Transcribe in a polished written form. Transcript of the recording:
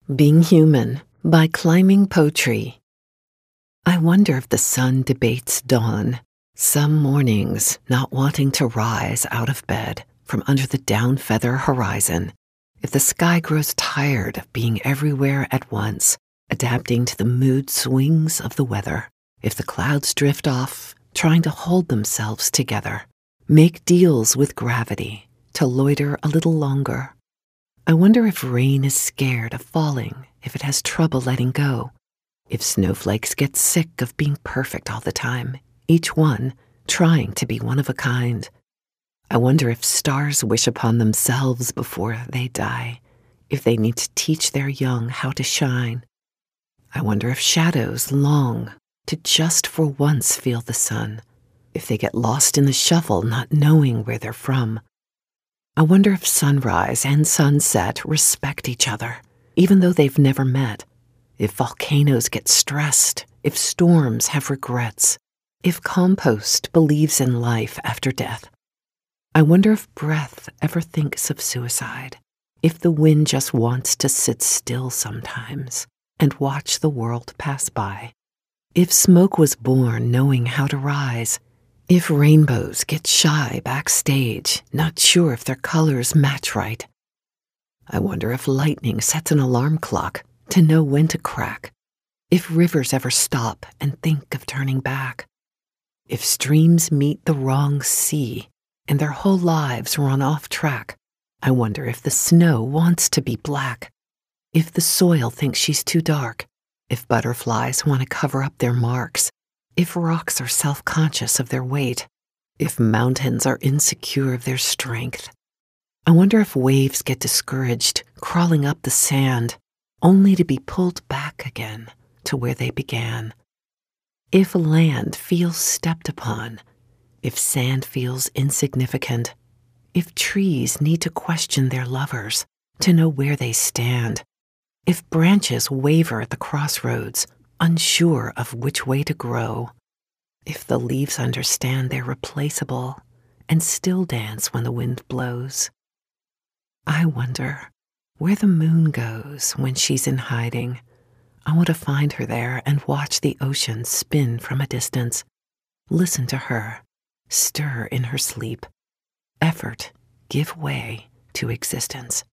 Being Human by Climbing Poetry. I wonder if the sun debates dawn, some mornings not wanting to rise out of bed from under the down feather horizon, if the sky grows tired of being everywhere at once, adapting to the mood swings of the weather, if the clouds drift off, trying to hold themselves together, make deals with gravity to loiter a little longer. I wonder if rain is scared of falling, if it has trouble letting go, if snowflakes get sick of being perfect all the time, each one trying to be one of a kind. I wonder if stars wish upon themselves before they die, if they need to teach their young how to shine. I wonder if shadows long to just for once feel the sun, if they get lost in the shuffle not knowing where they're from. I wonder if sunrise and sunset respect each other, even though they've never met, if volcanoes get stressed, if storms have regrets, if compost believes in life after death. I wonder if breath ever thinks of suicide, if the wind just wants to sit still sometimes and watch the world pass by, if smoke was born knowing how to rise, if rainbows get shy backstage, not sure if their colors match right. I wonder if lightning sets an alarm clock to know when to crack, if rivers ever stop and think of turning back, if streams meet the wrong sea and their whole lives run off track. I wonder if the snow wants to be black, if the soil thinks she's too dark, if butterflies want to cover up their marks, if rocks are self-conscious of their weight, if mountains are insecure of their strength. I wonder if waves get discouraged crawling up the sand, only to be pulled back again to where they began. If land feels stepped upon, if sand feels insignificant, if trees need to question their lovers to know where they stand, if branches waver at the crossroads, unsure of which way to grow, if the leaves understand they're replaceable and still dance when the wind blows. I wonder where the moon goes when she's in hiding. I want to find her there and watch the ocean spin from a distance, listen to her, stir in her sleep, effort give way to existence.